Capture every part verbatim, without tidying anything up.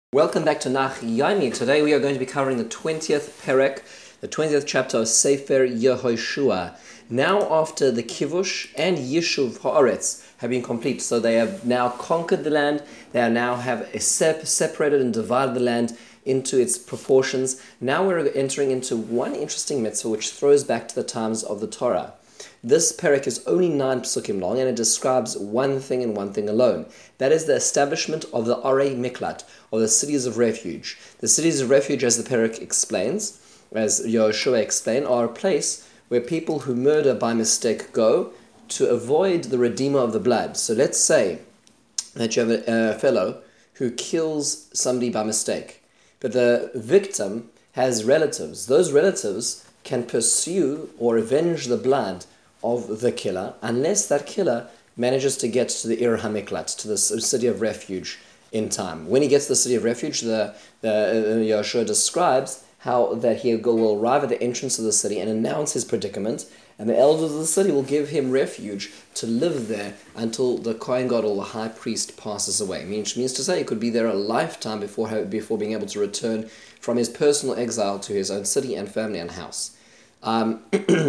Welcome back to Nach Yomi. Today we are going to be covering the twentieth Perek, the twentieth chapter of Sefer Yehoshua. Now after the Kivush and Yishuv Haaretz have been complete, so they have now conquered the land, they are now have sep- separated and divided the land into its proportions. Now we're entering into one interesting mitzvah which throws back to the times of the Torah. This Perek is only nine psukim long, and it describes one thing and one thing alone. That is the establishment of the Arei Miklat, or the cities of refuge. The cities of refuge, as the Perek explains, as Yehoshua explained, are a place where people who murder by mistake go to avoid the redeemer of the blood. So let's say that you have a, a fellow who kills somebody by mistake, but the victim has relatives. Those relatives can pursue or avenge the blood of the killer unless that killer manages to get to the Ir HaMiklat, to the city of refuge in time. When he gets to the city of refuge, the, the uh, Yehoshua describes how that he will arrive at the entrance of the city and announce his predicament, and the elders of the city will give him refuge to live there until the Kohen Gadol, the high priest, passes away. Which means to say he could be there a lifetime before before being able to return from his personal exile to his own city and family and house. Um,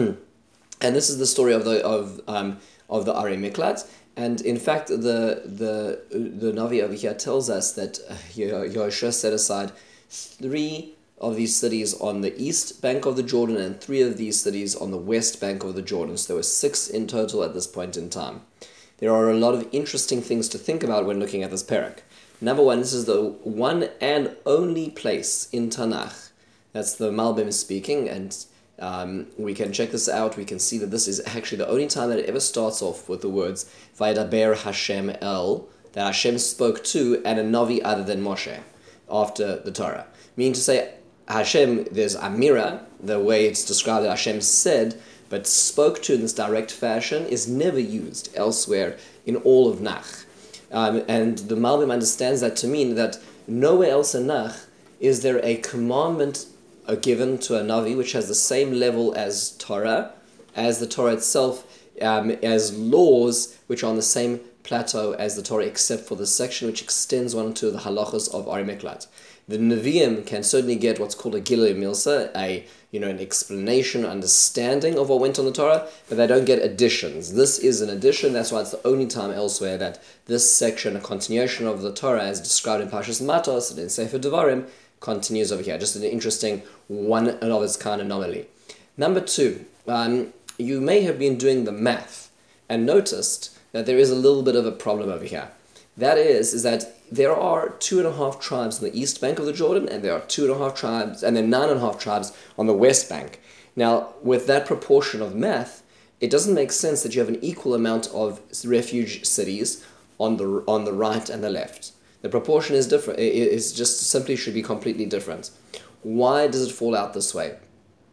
and this is the story of the of um, of the Arei Miklat. And in fact, the the the Navi over here tells us that Yehoshua set aside three of these cities on the east bank of the Jordan and three of these cities on the west bank of the Jordan. So there were six in total at this point in time. There are a lot of interesting things to think about when looking at this Perek. Number one, this is the one and only place in Tanakh. That's the Malbim speaking, and Um, we can check this out. We can see that this is actually the only time that it ever starts off with the words Vaydaber Hashem El, that Hashem spoke to, and a Navi other than Moshe after the Torah. Meaning to say, Hashem, there's Amira, the way it's described that Hashem said, but spoke to in this direct fashion is never used elsewhere in all of Nach. Um, and the Malbim understands that to mean that nowhere else in Nach is there a commandment are given to a Navi which has the same level as Torah, as the Torah itself, um, as laws which are on the same plateau as the Torah, except for the section which extends one to the halachas of Arei Miklat. The Nevi'im can certainly get what's called a Gilui Milsa, a you know an explanation, understanding of what went on the Torah, but they don't get additions. This is an addition. That's why it's the only time elsewhere that this section, a continuation of the Torah, as described in Parshas Matos and in Sefer Devarim, continues over here. Just an interesting one of its kind anomaly. Number two, um, you may have been doing the math and noticed that there is a little bit of a problem over here. That is, is that there are two and a half tribes on the east bank of the Jordan, and there are two and a half tribes, and then nine and a half tribes on the west bank. Now, with that proportion of math, it doesn't make sense that you have an equal amount of refuge cities on the on the right and the left. The proportion is different. It is just simply should be completely different. Why does it fall out this way?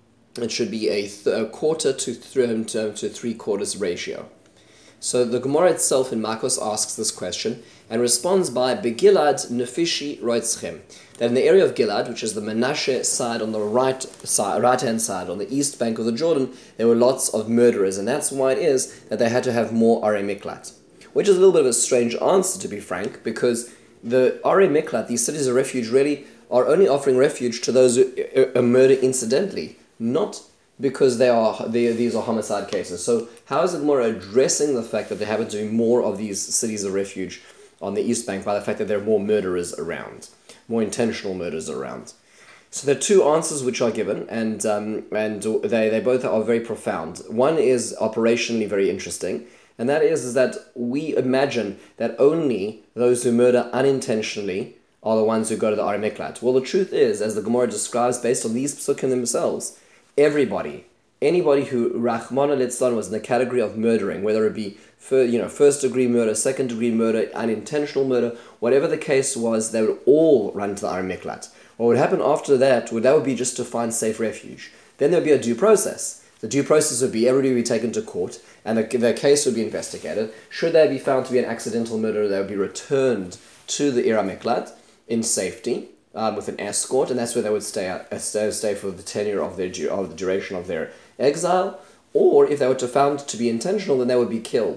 It should be a, th- a quarter to, th- to three quarters ratio. So the Gemara itself in Makos asks this question and responds by Begilad Nefishi Roitzchem. That in the area of Gilad, which is the Menashe side on the right side, right hand side, on the east bank of the Jordan, there were lots of murderers, and that's why it is that they had to have more Arei Miklat. Which is a little bit of a strange answer, to be frank, because the Arei Miklat, these cities of refuge, really are only offering refuge to those who uh, murder incidentally, not because they are they, these are homicide cases. So how is it more addressing the fact that there happen to be more of these cities of refuge on the east bank by the fact that there are more murderers around, more intentional murders around? So there are two answers which are given, and um, and they, they both are very profound. One is operationally very interesting, and that is, is that we imagine that only those who murder unintentionally are the ones who go to the Arei Miklat. Well, the truth is, as the Gemara describes based on these psukim themselves, everybody, anybody who Rachmana litzlan was in the category of murdering, whether it be for, you know first degree murder, second degree murder, unintentional murder, whatever the case was, they would all run to the Arei Miklat. What would happen after that would that would be just to find safe refuge. Then there would be a due process. The due process would be everybody would be taken to court, and the, the case would be investigated. Should they be found to be an accidental murder, they would be returned to the Ir HaMiklat in safety um, with an escort, and that's where they would stay at, uh, stay, stay for the tenure of their of the duration of their exile. Or if they were to found to be intentional, then they would be killed.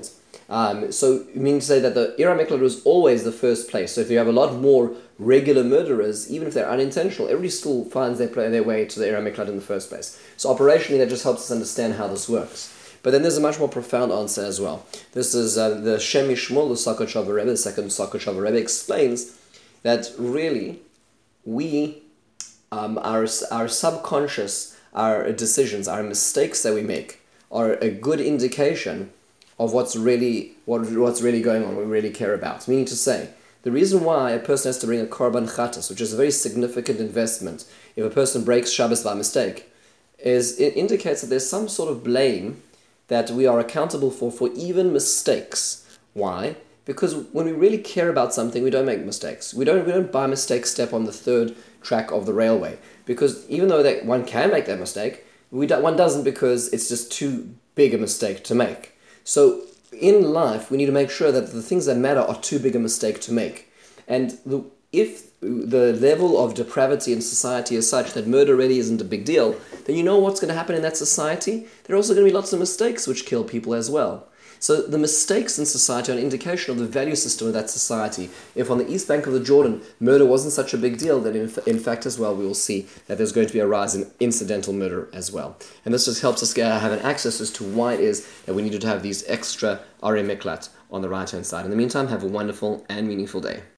Um, so, meaning to say that the Ira Miklat was always the first place. So, if you have a lot more regular murderers, even if they're unintentional, everybody still finds their, their way to the Ira Miklat in the first place. So, operationally, that just helps us understand how this works. But then there's a much more profound answer as well. This is uh, the Shem Mishmol, the Sokotchover Rebbe, the second Sokotchover Rebbe, explains that really we, um, our, our subconscious, our decisions, our mistakes that we make are a good indication of what's really what what's really going on, what we really care about. Meaning to say, the reason why a person has to bring a korban chatas, which is a very significant investment, if a person breaks Shabbos by mistake, is it indicates that there's some sort of blame that we are accountable for for even mistakes. Why? Because when we really care about something, we don't make mistakes. We don't we don't by mistake step on the third track of the railway. Because even though that one can make that mistake, we don't, one doesn't because it's just too big a mistake to make. So in life, we need to make sure that the things that matter are too big a mistake to make. And the, if the level of depravity in society is such that murder really isn't a big deal, then you know what's going to happen in that society? There are also going to be lots of mistakes which kill people as well. So the mistakes in society are an indication of the value system of that society. If on the east bank of the Jordan, murder wasn't such a big deal, then in, in fact as well, we will see that there's going to be a rise in incidental murder as well. And this just helps us get, have an access as to why it is that we needed to have these extra Arei Miklat on the right-hand side. In the meantime, have a wonderful and meaningful day.